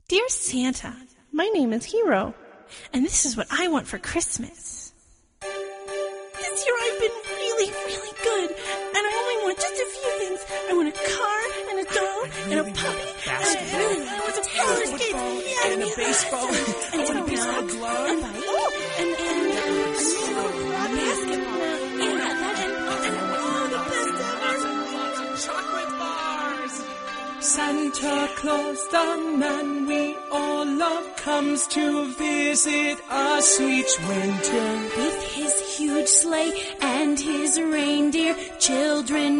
Dear Santa, my name is Hero, and this is what I want for Christmas. This year I've been really, really good, and I only want just a few things. I want a car, and a doll, and a puppy, and I want some roller skates, and a baseball, and a baseball glove, and a basketball, chocolate bars. Santa Claus, the man we all love, comes to visit us each winter. With his huge sleigh and his reindeer, children